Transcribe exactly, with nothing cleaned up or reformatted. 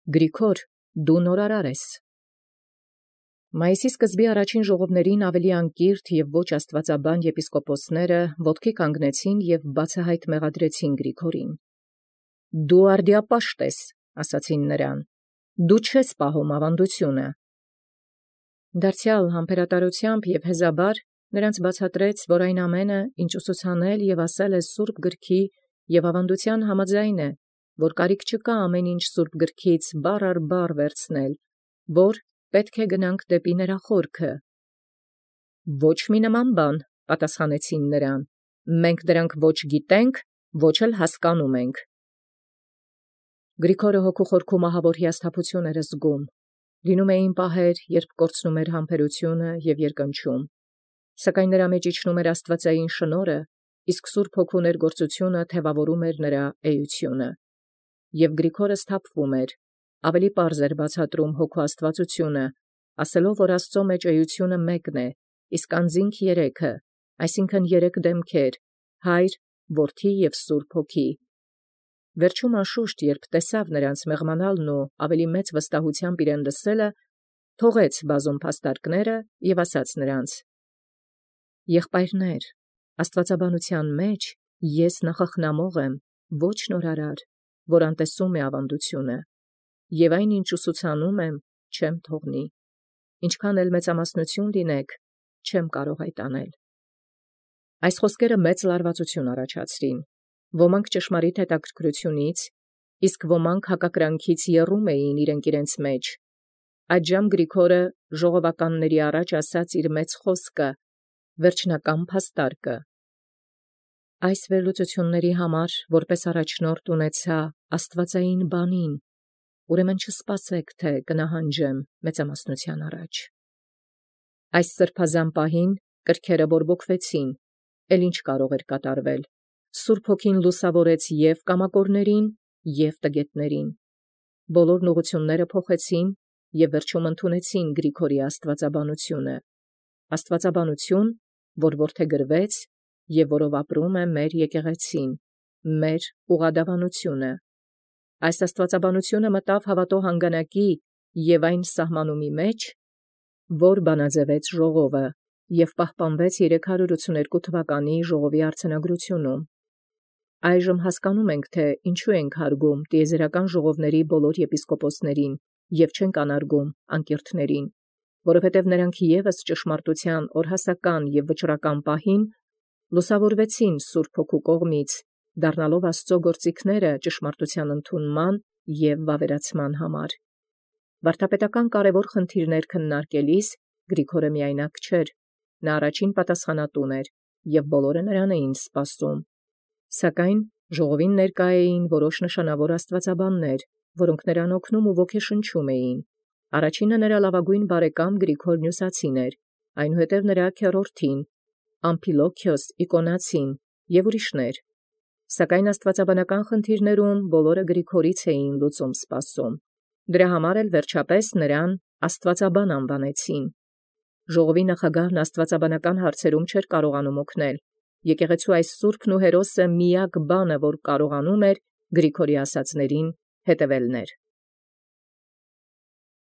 Գրիգոր, դու նորարար ես։ Մայիսի սկզբի առաջին ժողովներին ավելի անկիրթ և ոչ աստվածաբան եպիսկոպոսները ոտքի կանգնեցին և բացահայտ մեղադրեցին Գրիգորին։ Դու արդիապաշտ ես, ասացին նրան, դու չես պահում ավանդությունը։ Դարձյալ համբերատարությամբ և հեզաբար նրանց բացատրեց, որ այն ամենը, ինչ ուսուցանել և ասել է սուրբ գրքի և ավանդության համաձայն է, որ կարիք չկա ամեն ինչ սուրբ գրքից բառ առ բառ վերցնել, որ պետք է գնանք դեպի նրա խորքը։ Ոչ մի նման բան, պատասխանեցին նրան, մենք դրանք ոչ գիտենք, ոչ էլ հասկանում ենք։ Գրիգորը հոգու խորքում ահավոր հիասթափություն էր զգում։ Լինում էին պահեր, երբ կորցնում էր համբերությունը և երկնչում, սակայն նրա մեջ իջնում էր աստվածային շնորհը, իսկ Սուրբ Հոգու ներգործությունը թևավորում էր նրա էությունը։ Եվ Գրիգորը սթափվում էր, ավելի պարզ էր բացատրում հոգու աստվածությունը, ասելով, որ Աստծո մեջ էությունը մեկն է, իսկ անձինք երեքը, այսինքն երեք դեմքեր, Հայր, Որդի և Սուրբ Հոգի։ Վերջում անշուշտ, երբ տեսավ նրանց մեղմանալն ու ավելի մեծ վստահությամբ իրեն լսելը, թողեց բազում փաստարկները և ասաց նրանց. «Եղբայրներ, աստվածաբանության մեջ ես նախախնամող եմ, ոչ նորարար, որ անտեսում է ավանդությունը, և այն, ինչ ուսուցանում եմ, չեմ թողնի, ինչքան էլ մեծամասնություն լինեք, չեմ կարող այդ անել»։ Այս խոսքերը մեծ լարվածություն առաջացրին. ոմանք ճշմարիտ հետաքրքրությունից, իսկ ոմանք հակակրանքից եռում էին իրենք իրենց մեջ։ Այդժամ Գրիգորը ժողովականների առաջ ասաց իր մեծ խոսքը, վերջնական փաստարկը. «Այս վերլուծությունների համար որպես առաջնորդ ունեցա աստվածային բանին, ուրեմն չսպասեք, թե կնահանջեմ մեծամասնության առաջ»։ Այս սրբազան պահին կրքերը բորբոքվեցին, էլ ինչ կարող էր կատարվել։ Սուրբ Հոգին լուսավորեց և կամակորներին, և տգետներին։ Բոլորն ուղղությունները փոխեցին և վերջում ընդունեցին Գրիգորի աստվածաբանությունը, աստվածաբանություն, որ որդեգրվեց և որով ապրում է մեր եկեղեցին, մեր ուղղադավանությունը։ Այս աստվածաբանությունը մտավ հավատո հանգանակի և այն սահմանումի մեջ, որ բանաձևեց ժողովը և պահպանվեց երեք հարյուր ութսուներկու թվականի ժողովի արձանագրությունում։ Այժմ հասկանում ենք, թե ինչու ենք հարգում տիեզերական ժողովների բոլոր եպիսկոպոսներին և չենք անարգում անկիրթներին, որովհետև նրանք ևս ճշմարտության օրհասական և վճռական պահին լուսավորվեցին Սուրբ Հոգու կողմից, դառնալով Աստծո գործիքները ճշմարտության ընդունման և վավերացման համար։ Վարդապետական կարևոր խնդիրներ քննարկելիս Գրիգորը միայնակ չէր, նա առաջին պատասխանատուն էր, և բոլորը նրան էին սպասում։ Սակայն ժողովին ներկա էին որոշ նշանավոր աստվածաբաններ, որոնք նրան օգնում ու ոգեշնչում էին։ Առաջինը նրա լավագույն բարեկամ Գրիգոր Նյուսացին էր, այնուհետև նրա քեռորդին, Ամփիլոքիոս Իկոնացին և ուրիշներ։ Սակայն աստվածաբանական խնդիրներում բոլորը Գրիգորից էին լուծում սպասում։ Դրա համար էլ վերջապես նրան աստվածաբան անվանեցին։ Ժողովի նախագահն աստվածաբանական հարցերում չէր կարողանում օգնել։ Եկեղեցու այս սուրբն ու հերոսը միակ բանը, որ կարողանում էր, Գրիգորի ասածներին հետևելն էր։